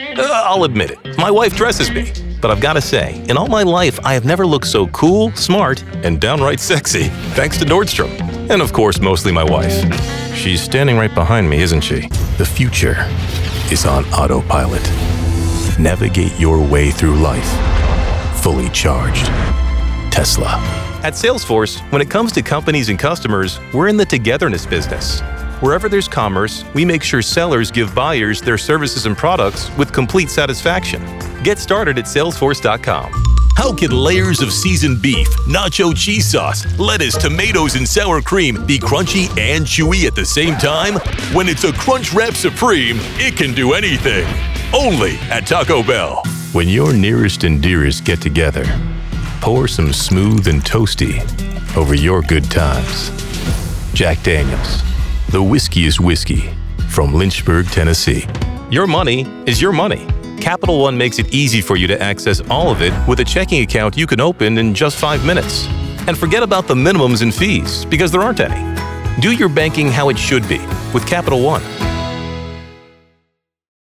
I'll admit it, my wife dresses me. But I've got to say, in all my life, I have never looked so cool, smart, and downright sexy, thanks to Nordstrom. And of course, mostly my wife. She's standing right behind me, isn't she? The future is on autopilot. Navigate your way through life, fully charged. Tesla. At Salesforce, when it comes to companies and customers, we're in the togetherness business. Wherever there's commerce, we make sure sellers give buyers their services and products with complete satisfaction. Get started at Salesforce.com. How can layers of seasoned beef, nacho cheese sauce, lettuce, tomatoes, and sour cream be crunchy and chewy at the same time? When it's a Crunchwrap Supreme, it can do anything. Only at Taco Bell. When your nearest and dearest get together, pour some smooth and toasty over your good times. Jack Daniels, the whiskiest whiskey from Lynchburg, Tennessee. Your money is your money. Capital One makes it easy for you to access all of it with a checking account you can open in just 5 minutes. And forget about the minimums and fees, because there aren't any. Do your banking how it should be with Capital One.